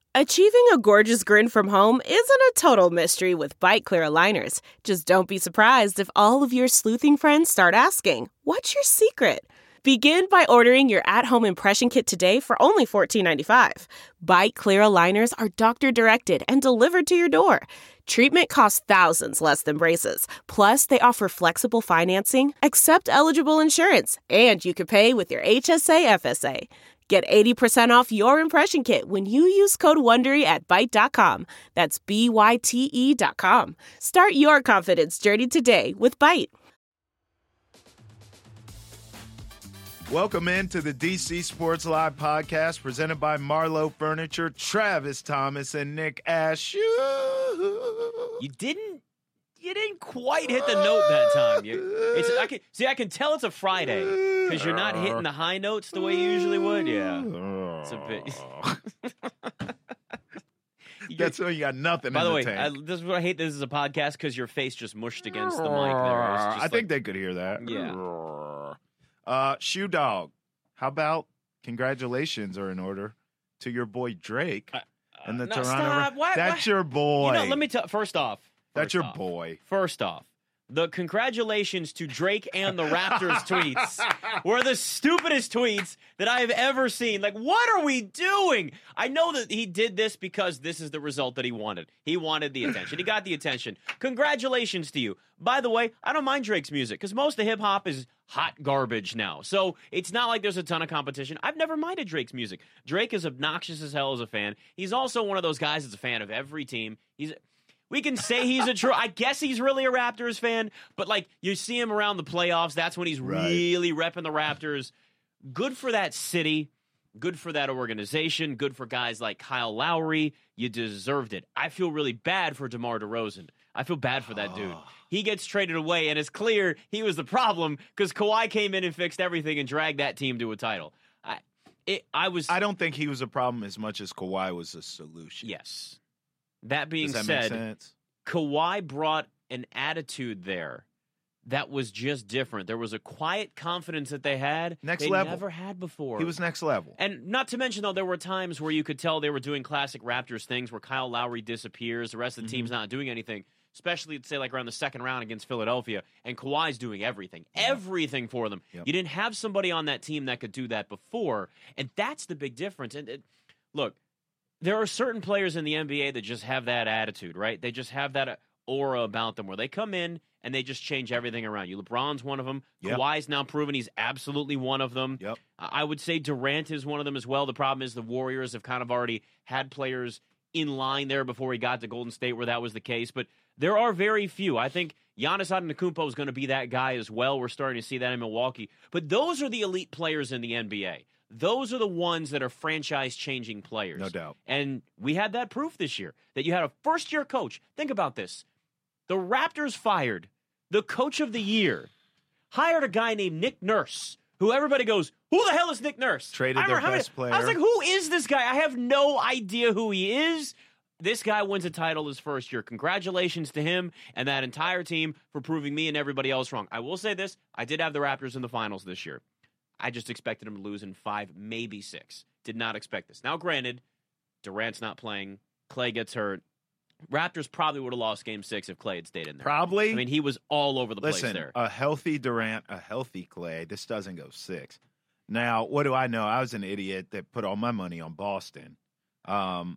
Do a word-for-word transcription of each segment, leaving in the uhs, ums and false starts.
Achieving a gorgeous grin from home isn't a total mystery with Byte Clear aligners. Just don't be surprised if all of your sleuthing friends start asking, "What's your secret?" Begin by ordering your at-home impression kit today for only fourteen ninety-five. Byte Clear aligners are doctor-directed and delivered to your door. Treatment costs thousands less than braces. Plus, they offer flexible financing, accept eligible insurance, and you can pay with your H S A F S A. Get eighty percent off your impression kit when you use code WONDERY at byte dot com. That's B Y T E dot com. Start your confidence journey today with Byte. Welcome into the D C Sports Live podcast presented by Marlowe Furniture. Travis Thomas and Nick Ashe. You didn't you didn't quite hit the note that time. You, it's I can see I can tell it's a Friday because you're not hitting the high notes the way you usually would. Yeah. It's a bit That's when you got nothing By in the the way, tank. I, this is what I hate. This is a podcast because your face just mushed against the mic there. I Just think like, they could hear that. Yeah. Uh, Shoe Dog, how about congratulations are in order to your boy Drake Uh, and the no, Toronto. stop. Why- That's why- your boy. You know, let me tell. First off, That's first your off, boy. First off, the congratulations to Drake and the Raptors tweets were the stupidest tweets that I have ever seen. Like, what are we doing? I know that he did this because this is the result that he wanted. He wanted the attention. He got the attention. Congratulations to you. By the way, I don't mind Drake's music because most of hip-hop is hot garbage now. So it's not like there's a ton of competition. I've never minded Drake's music. Drake is obnoxious as hell as a fan. He's also one of those guys that's a fan of every team. He's... We can say he's a true. I guess he's really a Raptors fan, but like you see him around the playoffs, that's when he's Right. really repping the Raptors. Good for that city. Good for that organization. Good for guys like Kyle Lowry. You deserved it. I feel really bad for DeMar DeRozan. I feel bad for that dude. He gets traded away, and it's clear he was the problem because Kawhi came in and fixed everything and dragged that team to a title. I, it, I was. I don't think he was a problem as much as Kawhi was a solution. Yes. That being Does that make said, sense? Kawhi brought an attitude there that was just different. There was a quiet confidence that they had Next they level. never had before. He was next level. And not to mention, though, there were times where you could tell they were doing classic Raptors things where Kyle Lowry disappears, the rest of the Mm-hmm. team's not doing anything, especially, say, like around the second round against Philadelphia, and Kawhi's doing everything, everything for them. Yep. You didn't have somebody on that team that could do that before, and that's the big difference. And it, look, there are certain players in the N B A that just have that attitude, right? They just have that aura about them where they come in and they just change everything around you. LeBron's one of them. Yep. Kawhi's now proven he's absolutely one of them. Yep. I would say Durant is one of them as well. The problem is the Warriors have kind of already had players in line there before he got to Golden State where that was the case. But there are very few. I think Giannis Antetokounmpo is going to be that guy as well. We're starting to see that in Milwaukee. But those are the elite players in the N B A. Those are the ones that are franchise-changing players. No doubt. And we had that proof this year, that you had a first-year coach. Think about this. The Raptors fired the coach of the year, hired a guy named Nick Nurse, who everybody goes, who the hell is Nick Nurse? Traded I their remember how best many- I was player. like, who is this guy? I have no idea who he is. This guy wins a title his first year. Congratulations to him and that entire team for proving me and everybody else wrong. I will say this. I did have the Raptors in the finals this year. I just expected him to lose in five, maybe six. Did not expect this. Now, granted, Durant's not playing. Clay gets hurt. Raptors probably would have lost game six if Clay had stayed in there. Probably. I mean, he was all over the Listen, place there. a healthy Durant, a healthy Clay, this doesn't go six. Now, what do I know? I was an idiot that put all my money on Boston. Um,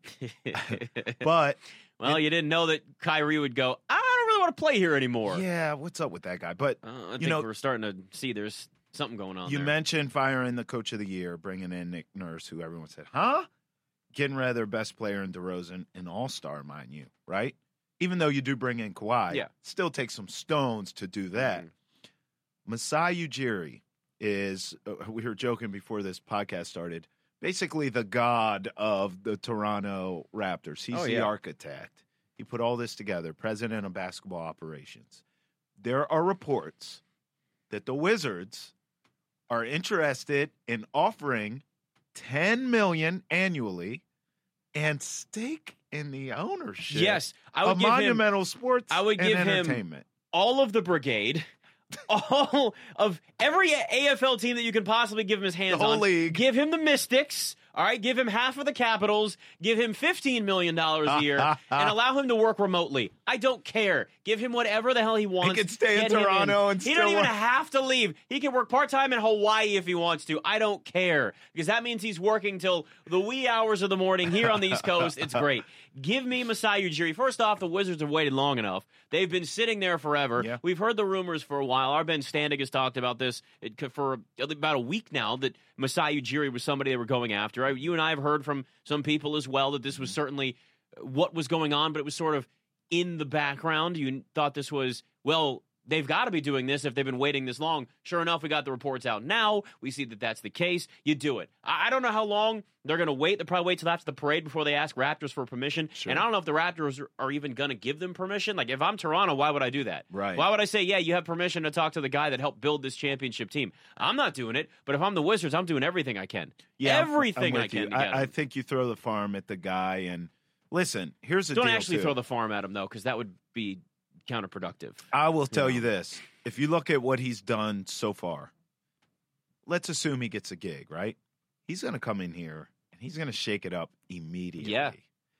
but well, it- you didn't know that Kyrie would go, I don't really want to play here anymore. yeah, what's up with that guy? But Uh, I you think know, we're starting to see there's something going on you there. mentioned firing the coach of the year, bringing in Nick Nurse, who everyone said, huh? Getting rid of their best player in DeRozan, an all-star, mind you, right? Even though you do bring in Kawhi, Yeah. still takes some stones to do that. Mhm. Masai Ujiri is, uh, we were joking before this podcast started, basically the god of the Toronto Raptors. He's Oh, the yeah. architect. He put all this together, president of basketball operations. There are reports that the Wizards are interested in offering ten million dollars annually and stake in the ownership Yes, I would of give him Monumental Sports I would and give him Entertainment. all of the brigade, all of every A F L team that you can possibly give him his hands The whole on. league. Give him the Mystics, All right, give him half of the Capitals, give him fifteen million dollars a year, and allow him to work remotely. I don't care. Give him whatever the hell he wants. He can stay in Get him Toronto in. and He still don't even work. have to leave. He can work part-time in Hawaii if he wants to. I don't care, because that means he's working till the wee hours of the morning here on the East Coast. It's great. Give me Masai Ujiri. First off, the Wizards have waited long enough. They've been sitting there forever. Yeah. We've heard the rumors for a while. Our Ben Standig has talked about this for about a week now, that Masai Ujiri was somebody they were going after. You and I have heard from some people as well that this was certainly what was going on, but it was sort of in the background. You thought this was, well, they've got to be doing this if they've been waiting this long. Sure enough, we got the reports out now. We see that that's the case. You do it. I don't know how long they're going to wait. They'll probably wait till after the parade before they ask Raptors for permission. Sure. And I don't know if the Raptors are, are even going to give them permission. Like, if I'm Toronto, why would I do that? Right. Why would I say, yeah, you have permission to talk to the guy that helped build this championship team? I'm not doing it. But if I'm the Wizards, I'm doing everything I can. Yeah, I'm- everything I'm I with can. you. To get I, I him. think you throw the farm at the guy, and listen, here's the Don't deal. actually too. throw the farm at him, though, because that would be counterproductive. I will tell No. you this. If you look at what he's done so far, let's assume he gets a gig, right? He's going to come in here, and he's going to shake it up immediately. Yeah.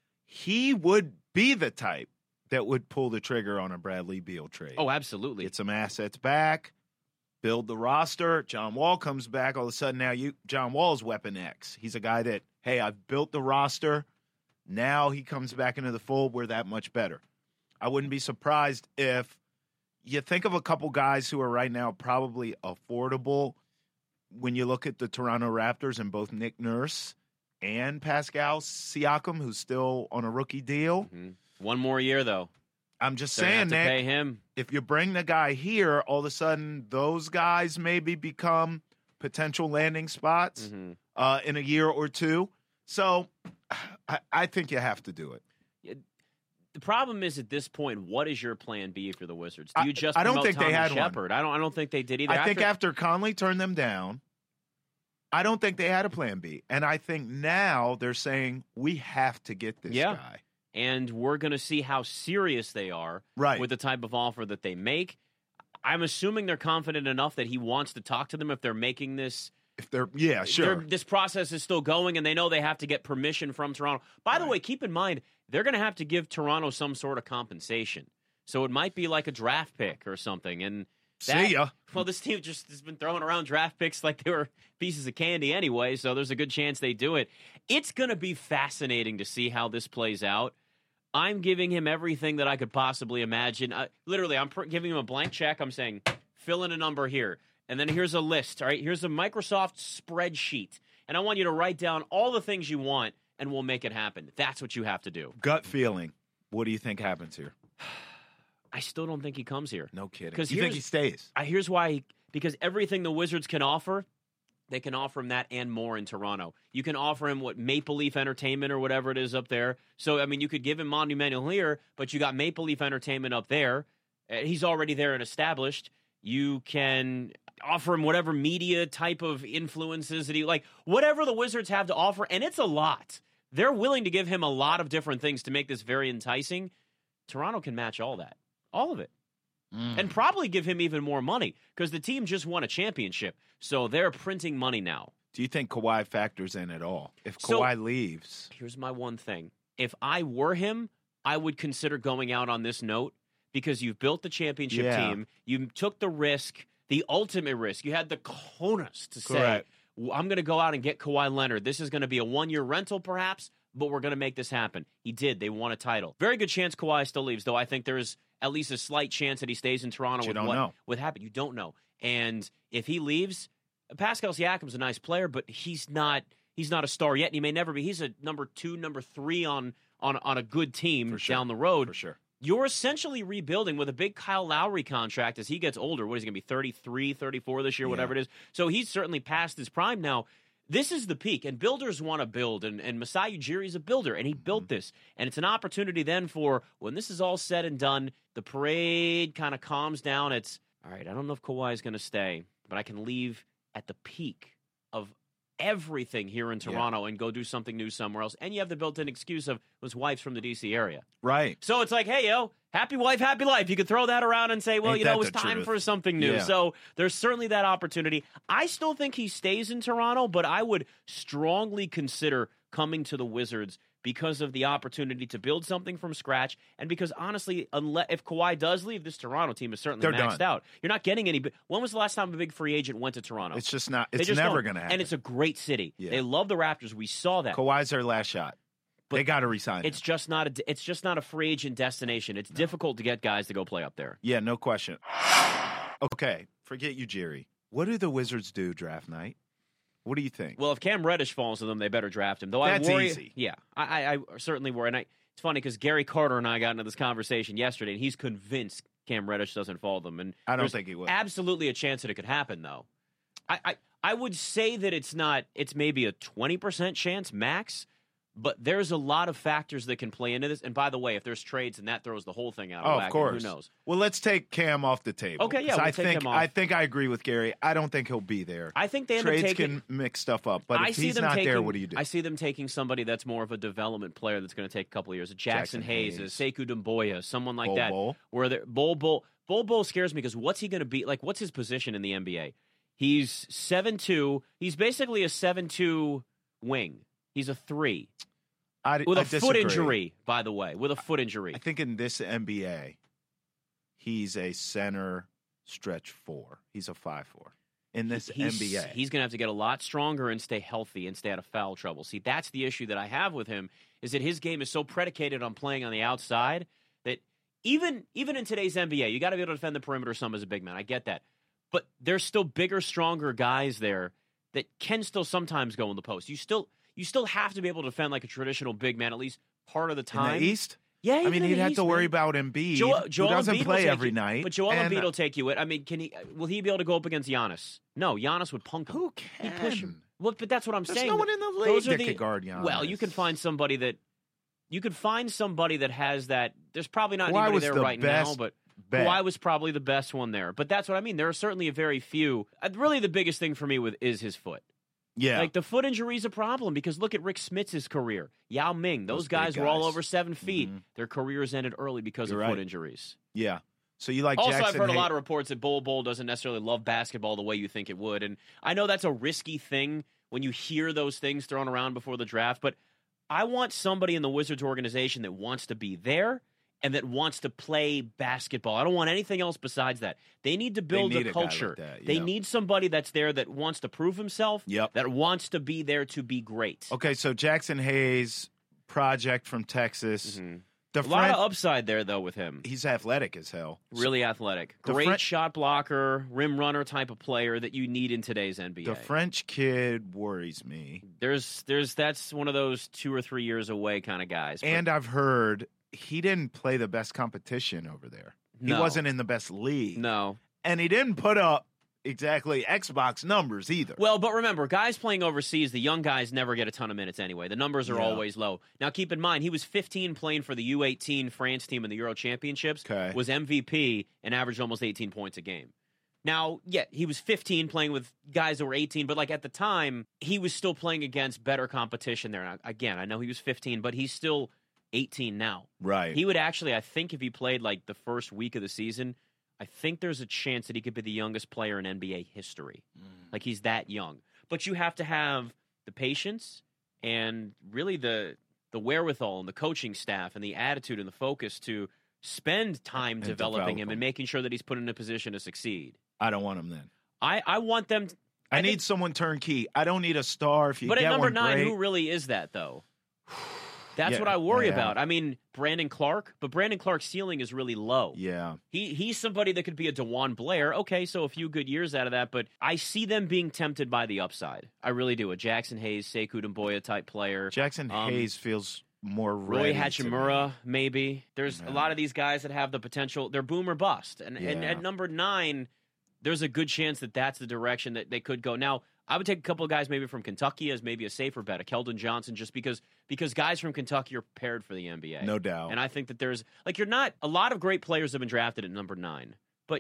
He would be the type that would pull the trigger on a Bradley Beal trade. Oh, absolutely. Get some assets back, build the roster. John Wall comes back. All of a sudden now you John Wall's Weapon X. He's a guy that, hey, I've built the roster. Now he comes back into the fold. We're that much better. I wouldn't be surprised if you think of a couple guys who are right now probably affordable when you look at the Toronto Raptors and both Nick Nurse and Pascal Siakam, who's still on a rookie deal. Mm-hmm. One more year, though. I'm just They're gonna saying, have to Nick, pay him. if you bring the guy here, all of a sudden those guys maybe become potential landing spots Mm-hmm. uh, in a year or two. So I, I think you have to do it. The problem is, at this point, what is your plan B for the Wizards? Do you I- just I don't promote think they Tommy had one. Shepard? I don't. I don't think they did either. I think After- after Conley turned them down, I don't think they had a plan B. And I think now they're saying we have to get this Yeah. guy. and we're going to see how serious they are Right. with the type of offer that they make. I'm assuming they're confident enough that he wants to talk to them if they're making this. If they're yeah, sure. they're- This process is still going, and they know they have to get permission from Toronto. By the Right. way, keep in mind, they're going to have to give Toronto some sort of compensation. So it might be like a draft pick or something. And that, See ya. Well, this team just has been throwing around draft picks like they were pieces of candy anyway, so there's a good chance they do it. It's going to be fascinating to see how this plays out. I'm giving him everything that I could possibly imagine. Uh, literally, I'm pr- giving him a blank check. I'm saying, fill in a number here. And then here's a list, all right? Here's a Microsoft spreadsheet. And I want you to write down all the things you want, and we'll make it happen. That's what you have to do. Gut feeling. What do you think happens here? I still don't think he comes here. No kidding. 'Cause You think here's- he stays? I, here's why. He, because everything the Wizards can offer, they can offer him that and more in Toronto. You can offer him what Maple Leaf Entertainment or whatever it is up there. So I mean, you could give him Monumental here, but you got Maple Leaf Entertainment up there. Uh, he's already there and established. You can offer him whatever media type of influences that he like, whatever the Wizards have to offer, and it's a lot. They're willing to give him a lot of different things to make this very enticing. Toronto can match all that, all of it. Mm. And probably give him even more money because the team just won a championship. So they're printing money now. Do you think Kawhi factors in at all? If So- Kawhi leaves, Here's my one thing. If I were him, I would consider going out on this note because you've built the championship Yeah. team. You took the risk, the ultimate risk. You had the cojones to say, Correct. "Well, I'm going to go out and get Kawhi Leonard. This is going to be a one-year rental perhaps, but we're going to make this happen." He did. They won a title. Very good chance Kawhi still leaves, though I think there's at least a slight chance that he stays in Toronto But you with don't what know. with happened. You don't know. And if he leaves, Pascal Siakam's a nice player, but he's not he's not a star yet, and he may never be. He's a number two, number three on on, on a good team For sure. down the road. for sure. You're essentially rebuilding with a big Kyle Lowry contract as he gets older. What is he going to be, thirty-three, thirty-four this year, Yeah. whatever it is? So he's certainly past his prime now. This is the peak, and builders want to build, and, and Masai Ujiri is a builder, and he built Mm-hmm. this. And it's an opportunity then for, when this is all said and done, the parade kind of calms down. It's, all right, I don't know if Kawhi is going to stay, but I can leave at the peak of everything here in Toronto yeah. and go do something new somewhere else. And you have the built-in excuse of his wife's from the D C area. Right. So it's like, hey, yo, happy wife, happy life. You could throw that around and say, well, Ain't you know, that it's the time truth? for something new. Yeah. So there's certainly that opportunity. I still think he stays in Toronto, but I would strongly consider coming to the Wizards because of the opportunity to build something from scratch, and because honestly, unless if Kawhi does leave, this Toronto team is certainly They're maxed done. out. You're not getting any. When was the last time a big free agent went to Toronto? It's just not. They It's just never don't. going to happen. And it's a great city. Yeah. They love the Raptors. We saw that. Kawhi's their last shot. But they got to resign. It's him. just not a. It's just not a free agent destination. It's no. difficult to get guys to go play up there. Yeah, no question. Okay, forget you, Jerry. What do the Wizards do draft night? What do you think? Well, if Cam Reddish falls to them, they better draft him. Though That's I worry, easy. Yeah, I, I, I certainly worry. And I, it's funny because Gary Carter and I got into this conversation yesterday, and he's convinced Cam Reddish doesn't fall to them. And I don't think he will. Absolutely a chance that it could happen, though. I, I, I would say that it's not. It's maybe a twenty percent chance max. But there's a lot of factors that can play into this. And by the way, if there's trades, and that throws the whole thing out of oh, whack, of course. Who knows? Well, let's take Cam off the table. Okay, yeah, we'll I take think him off. I think I agree with Gary. I don't think he'll be there. I think they end Trades up taking, can mix stuff up, but I if see he's them not taking, there, what do you do? I see them taking somebody that's more of a development player that's going to take a couple of years. A Jackson, Jackson Hayes, Hayes. a Sekou Doumbouya, someone like Bol that. Bol. Where they're Bol Bol Bol Bol scares me because what's he going to be like? What's his position in the N B A? He's seven two. He's basically a seven two wing. He's a three. I, with a I foot disagree. injury, by the way, with a foot injury. I think in this N B A, he's a center stretch four. He's a five four. In this he's, N B A. He's going to have to get a lot stronger and stay healthy and stay out of foul trouble. See, that's the issue that I have with him, is that his game is so predicated on playing on the outside that even, even in today's N B A, you got to be able to defend the perimeter some as a big man. I get that. But there's still bigger, stronger guys there that can still sometimes go in the post. You still... You still have to be able to defend like a traditional big man at least part of the time. In the East? Yeah, I mean, he'd have East, to worry man. about Embiid, Joel, Joel who doesn't Embiid play every you, night. But Joel and, Embiid will take you it. I mean, can he? Will he be able to go up against Giannis? No, Giannis would punk him. Who can? He'd push him. Well, but that's what I'm There's saying. no one in the league Those that are the, could guard Giannis. Well, you can find somebody that you could find somebody that has that. There's probably not Kawhi anybody was there the right best now, but bet. Kawhi was probably the best one there. But that's what I mean. There are certainly a very few. Uh, really, the biggest thing for me with is his foot. Yeah. Like, the foot injury is a problem because look at Rick Smits's career. Yao Ming, those, Those guys, big were all guys. over seven feet. Mm-hmm. Their careers ended early because You're of right. foot injuries. Yeah. So you like also, Jackson I've heard Hay- a lot of reports that Bol Bol doesn't necessarily love basketball the way you think it would. And I know that's a risky thing when you hear those things thrown around before the draft, but I want somebody in the Wizards organization that wants to be there and that wants to play basketball. I don't want anything else besides that. They need to build need a a guy like culture. that, They yeah. need somebody that's there that wants to prove himself, Yep. that wants to be there to be great. Okay, so Jackson Hayes, project from Texas. Mhm. The A lot French, of upside there, though, with him. he's athletic as hell. Really athletic. The Great Fren- shot blocker, rim runner type of player that you need in today's N B A. The French kid worries me. There's, there's, that's one of those two or three years away kind of guys. But And I've heard he didn't play the best competition over there. No. He wasn't in the best league. no. And he didn't put up exactly Xbox numbers either. Well, but remember, guys playing overseas, the young guys never get a ton of minutes anyway. The numbers are Yeah. always low. Now, keep in mind, he was fifteen playing for the U eighteen France team in the Euro Championships. Okay. Was M V P and averaged almost eighteen points a game. Now, yeah, he was fifteen playing with guys that were eighteen, but like at the time, he was still playing against better competition there. Now, again, I know he was fifteen, but he's still eighteen now. Right. He would actually, I think if he played like the first week of the season, I think there's a chance that he could be the youngest player in N B A history. Mm. Like he's that young. But you have to have the patience and really the the wherewithal and the coaching staff and the attitude and the focus to spend time And developing develop him him. and making sure that he's put in a position to succeed. I don't want him then. I, I want them to, I, I need think- someone turnkey. I don't need a star. If you But get at number one, nine, great. who really is that though? That's Yeah, what I worry yeah. about. I mean, Brandon Clark, but Brandon Clark's ceiling is really low. Yeah. He he's somebody that could be a DeJuan Blair. Okay, so a few good years out of that, but I see them being tempted by the upside. I really do. A Jackson Hayes, Sekou Doumbouya type player. Jackson Um, Hayes feels more Roy ready to Hachimura, me. maybe. There's Yeah. a lot of these guys that have the potential. They're boom or bust. And, and Yeah. at number nine, there's a good chance that that's the direction that they could go. Now, I would take a couple of guys maybe from Kentucky as maybe a safer bet, a Keldon Johnson, just because because guys from Kentucky are prepared for the N B A. No doubt. And I think that there's, like, you're not, a lot of great players have been drafted at number nine. But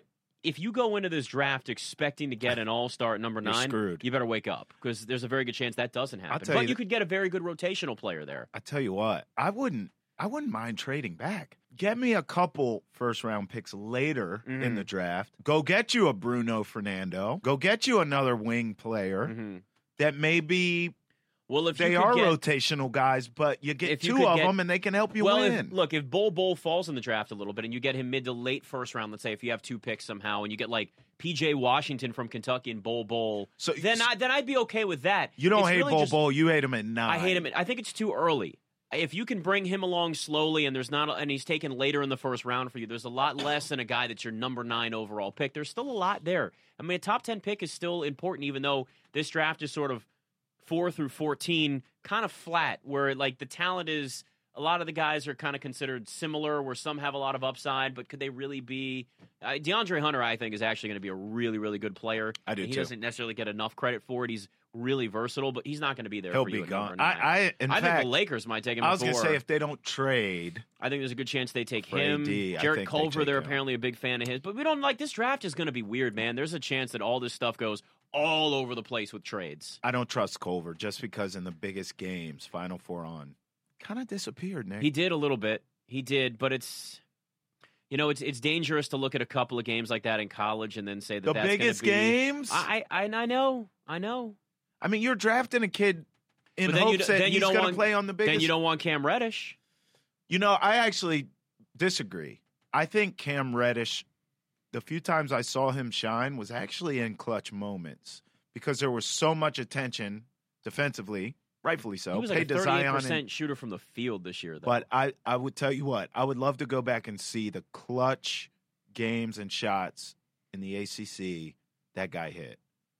if you go into this draft expecting to get an all-star at number You're nine, screwed. you better wake up because there's a very good chance that doesn't happen. tell But you you th- could get a very good rotational player there. I tell you what, I wouldn't. I wouldn't mind trading back. Get me a couple first round picks later Mhm. in the draft. Go get you a Bruno Fernando. Go get you another wing player Mm-hmm. that maybe Well, if they you could are get, rotational guys, but you get If you two could of get- them and they can help you well, win. if, look, if Bol Bol falls in the draft a little bit and you get him mid to late first round, let's say if you have two picks somehow and you get like P J Washington from Kentucky and Bol Bol, So- then I then I'd be okay with that. you don't It's hate really Bol just- Bol, you hate him at nine. I hate him. I think it's too early. If you can bring him along slowly and there's not and he's taken later in the first round for you, there's a lot less than a guy that's your number nine overall pick. There's still a lot there. I mean, a top ten pick is still important, even though this draft is sort of four through fourteen, kind of flat, where like the talent is a lot of the guys are kind of considered similar, where some have a lot of upside, but could they really be? Uh, DeAndre Hunter, I think, is actually going to be a really, really good player. I do He too. doesn't necessarily get enough credit for it. He's really versatile, but he's not going to be there. He'll for you be at gone. number nine. I, I, in I fact, think the Lakers might take him. I was going to say if they don't trade, I think there's a good chance they take For him. A D, I Jarrett think they Culver, take they're him. apparently a big fan of his. But we don't like this draft is going to be weird, man. There's a chance that all this stuff goes all over the place with trades. I don't trust Culver just because in the biggest games, Final Four on, kind of disappeared, Nick. He did a little bit. He did, but it's you know, it's it's dangerous to look at a couple of games like that in college and then say that the that's gonna biggest be, games? I, I I know, I know. I mean, you're drafting a kid in But then you hopes d- that then you he's don't going to want- play on the biggest. Then you don't want Cam Reddish. You know, I actually disagree. I think Cam Reddish, the few times I saw him shine, was actually in clutch moments because there was so much attention defensively, rightfully so. He was like paid a to thirty-eight Zion percent and- shooter from the field this year, though. But I, I would tell you what, I would love to go back and see the clutch games and shots in the A C C that guy hit.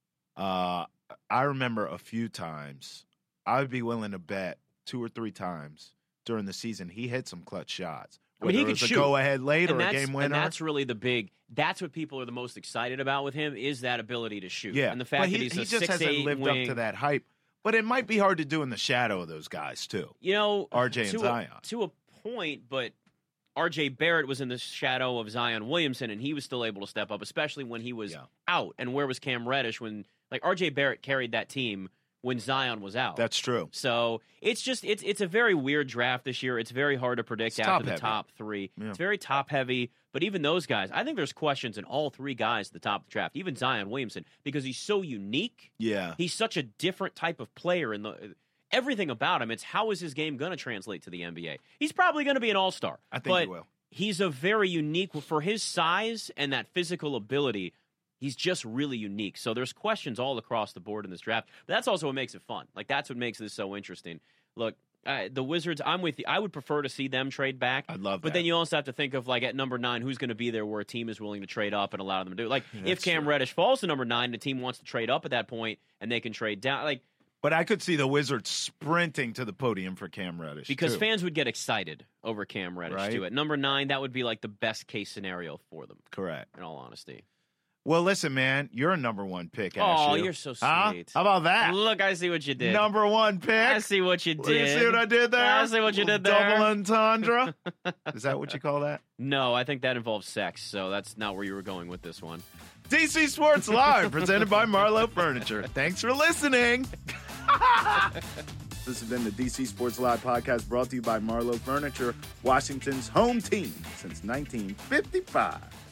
Uh, I remember a few times. I would be willing to bet two or three times during the season he hit some clutch shots. I mean, he Whether it could was shoot. a go-ahead late or and a that's, game winner. and that's really the big. That's what people are the most excited about with him is that ability to shoot. yeah, and the fact but he, that he's he a just six hasn't eight lived wing. up to that hype. But it might be hard to do in the shadow of those guys too. You know, R J and to Zion. A, to a point, but R J Barrett was in the shadow of Zion Williamson, and he was still able to step up, especially when he was Yeah. out. And where was Cam Reddish when, like, R J Barrett carried that team when Zion was out? That's true. So it's just it's it's a very weird draft this year. It's very hard to predict It's after the top-heavy. top three. Yeah. It's very top heavy. But even those guys, I think there's questions in all three guys at the top of the draft. Even Zion Williamson, because he's so unique. Yeah. He's such a different type of player in the everything about him. It's how is his game going to translate to the N B A? He's probably going to be an all-star. I think but he will. He's a very unique for his size and that physical ability. He's just really unique. So there's questions all across the board in this draft. But that's also what makes it fun. Like that's what makes this so interesting. Look, uh, the Wizards, I'm with you. I would prefer to see them trade back. I'd love But that. then you also have to think of like at number nine, who's going to be there where a team is willing to trade up and allow them to do it. Like if That's Cam true. Reddish falls to number nine, the team wants to trade up at that point and they can trade down. Like But I could see the Wizards sprinting to the podium for Cam Reddish. because too. fans would get excited over Cam Reddish Right. too. At number nine, that would be like the best case scenario for them. Correct. In all honesty. Well, listen, man, you're a number one pick. Oh, Ashu. you're so Huh? sweet. How about that? Look, I see what you did. Number one pick. I see what you You did. see what I did there? I see what you did there. Double entendre. Is that what you call that? No, I think that involves sex, so that's not where you were going with this one. D C Sports Live, presented by Marlowe Furniture. Thanks for listening. This has been the D C Sports Live podcast brought to you by Marlowe Furniture, Washington's home team since nineteen fifty-five.